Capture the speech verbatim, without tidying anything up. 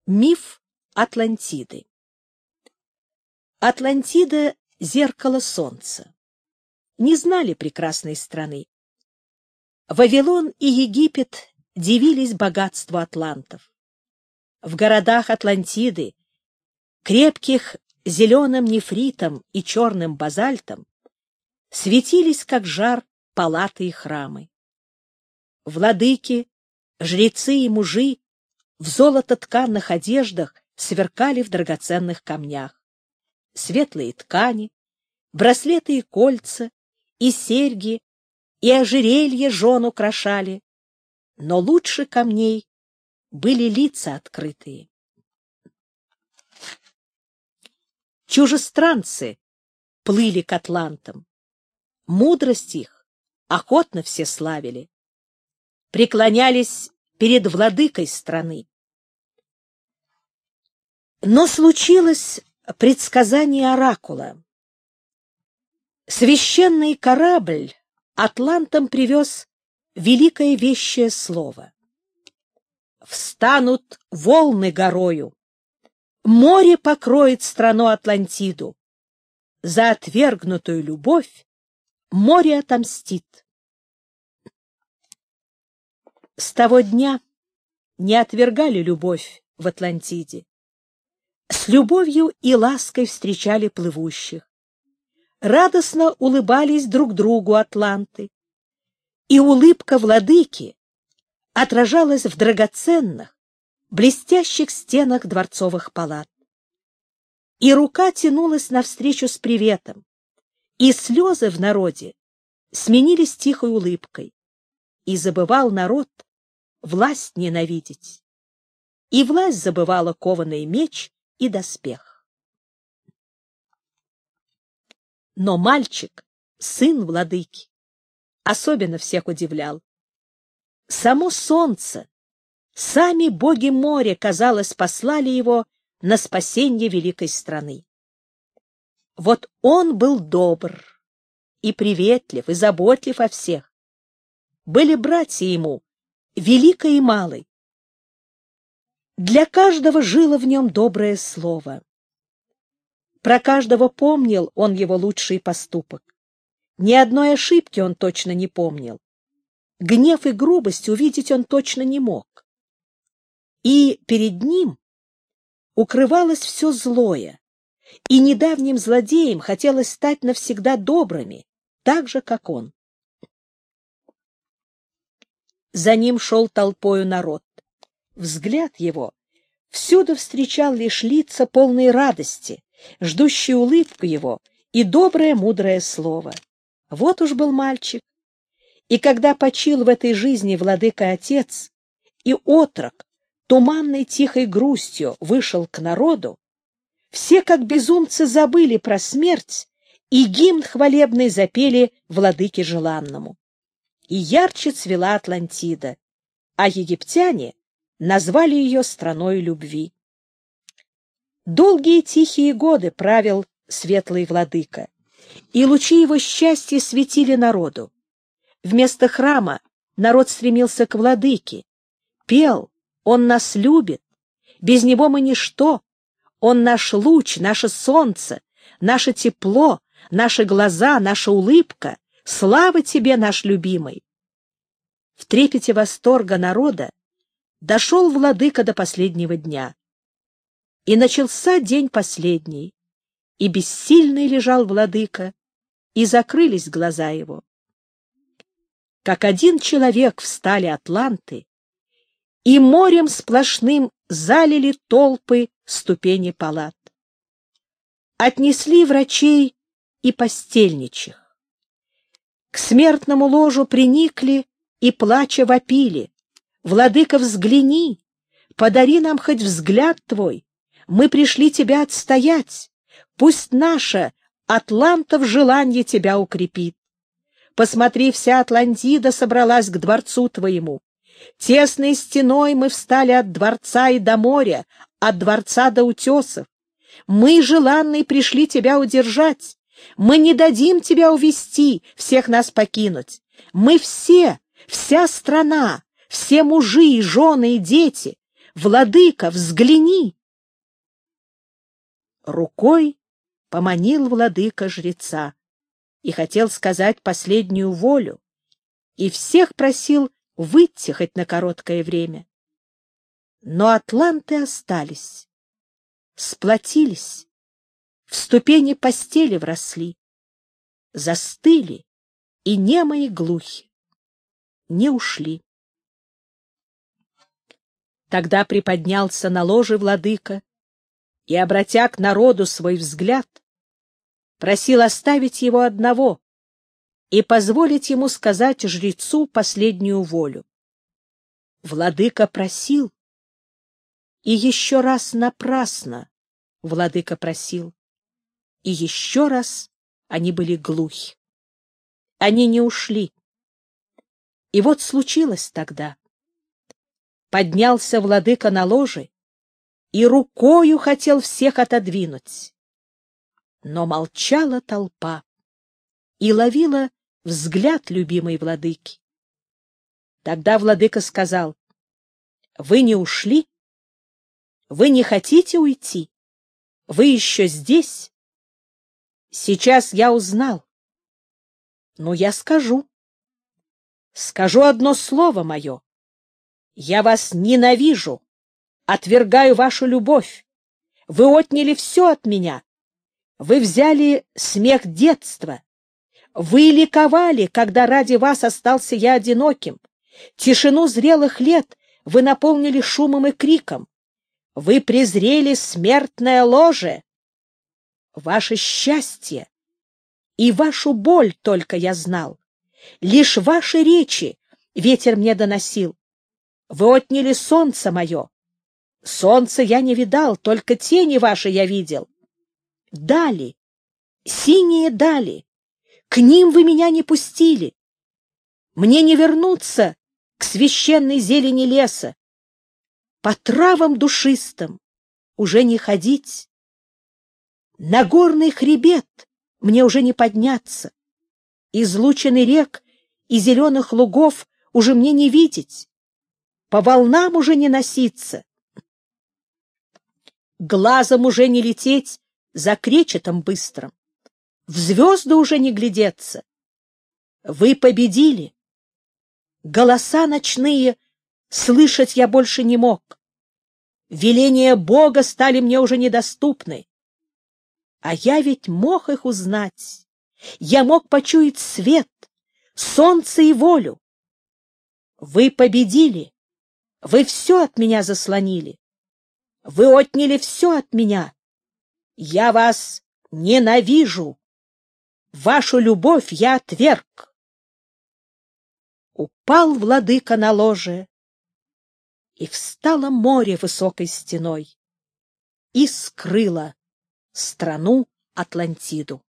Миф Атлантиды. Атлантида — зеркало солнца. Не знали прекрасной страны. Вавилон и Египет дивились богатству атлантов. В городах Атлантиды, крепких зеленым нефритом и черным базальтом, светились, как жар, палаты и храмы. Владыки, жрецы и мужи в золототканных одеждах сверкали в драгоценных камнях. Светлые ткани, браслеты и кольца, и серьги, и ожерелья жен украшали, но лучше камней были лица открытые. Чужестранцы плыли к атлантам, мудрость их охотно все славили, преклонялись перед владыкой страны. Но случилось предсказание оракула. Священный корабль атлантам привез великое вещее слово. Встанут волны горою, море покроет страну Атлантиду. За отвергнутую любовь море отомстит. С того дня не отвергали любовь в Атлантиде. С любовью и лаской встречали плывущих. Радостно улыбались друг другу атланты. И улыбка владыки отражалась в драгоценных, блестящих стенах дворцовых палат. И рука тянулась навстречу с приветом, и слезы в народе сменились тихой улыбкой, и забывал народ власть ненавидеть, и власть забывала кованый меч и доспех. Но мальчик, сын владыки, особенно всех удивлял. Само солнце, сами боги моря, казалось, послали его на спасение великой страны. Вот он был добр и приветлив, и заботлив о всех. Были братья ему, великой и малой. Для каждого жило в нем доброе слово. Про каждого помнил он его лучший поступок. Ни одной ошибки он точно не помнил. Гнев и грубость увидеть он точно не мог. И перед ним укрывалось все злое, и недавним злодеям хотелось стать навсегда добрыми, так же, как он. За ним шел толпою народ. Взгляд его всюду встречал лишь лица полной радости, ждущие улыбку его и доброе мудрое слово. Вот уж был мальчик. И когда почил в этой жизни владыка-отец, и отрок туманной тихой грустью вышел к народу, все как безумцы забыли про смерть и гимн хвалебный запели владыке желанному. И ярче цвела Атлантида, а египтяне назвали ее страной любви. Долгие тихие годы правил светлый владыка, и лучи его счастья светили народу. Вместо храма народ стремился к владыке, пел: «Он нас любит, без него мы ничто, он наш луч, наше солнце, наше тепло, наши глаза, наша улыбка, слава тебе, наш любимый». В трепете восторга народа дошел владыка до последнего дня. И начался день последний, и бессильный лежал владыка, и закрылись глаза его. Как один человек встали атланты, и морем сплошным залили толпы ступени палат. Отнесли врачей и постельничих. К смертному ложу приникли и, плача, вопили: «Владыка, взгляни, подари нам хоть взгляд твой, мы пришли тебя отстоять, пусть наше атлантов желание тебя укрепит. Посмотри, вся Атлантида собралась к дворцу твоему. Тесной стеной мы встали от дворца и до моря, от дворца до утесов. Мы, желанные, пришли тебя удержать. Мы не дадим тебя увести, всех нас покинуть. Мы все, вся страна, все мужи и жены и дети, Владыка, взгляни!» Рукой поманил владыка жреца и хотел сказать последнюю волю, и всех просил выйти хоть на короткое время. Но атланты остались, сплотились, в ступени постели вросли, застыли и немы и глухи, не ушли. Тогда приподнялся на ложе владыка и, обратя к народу свой взгляд, просил оставить его одного и позволить ему сказать жрецу последнюю волю. Владыка просил, и еще раз напрасно владыка просил, и еще раз они были глухи. Они не ушли. И вот случилось тогда. Поднялся владыка на ложе и рукою хотел всех отодвинуть. Но молчала толпа и ловила взгляд любимой владыки. Тогда владыка сказал: «Вы не ушли? Вы не хотите уйти? Вы еще здесь? Сейчас я узнал. Ну, я скажу. Скажу одно слово мое. Я вас ненавижу, отвергаю вашу любовь. Вы отняли все от меня. Вы взяли смех детства. Вы ликовали, когда ради вас остался я одиноким. Тишину зрелых лет вы наполнили шумом и криком. Вы презрели смертное ложе. Ваше счастье и вашу боль только я знал. Лишь ваши речи ветер мне доносил. Вы отняли солнце мое. Солнце я не видал, только тени ваши я видел. Дали, синие дали, к ним вы меня не пустили. Мне не вернуться к священной зелени леса. По травам душистым уже не ходить. На горный хребет мне уже не подняться. Излученный рек и зеленых лугов уже мне не видеть. По волнам уже не носиться. Глазом уже не лететь за кречетом быстрым. В звезды уже не глядеться. Вы победили. Голоса ночные слышать я больше не мог. Веления Бога стали мне уже недоступны. А я ведь мог их узнать. Я мог почуять свет, солнце и волю. Вы победили. Вы все от меня заслонили. Вы отняли все от меня. Я вас ненавижу. Вашу любовь я отверг. Упал владыка на ложе, и встало море высокой стеной и скрыло страну Атлантиду.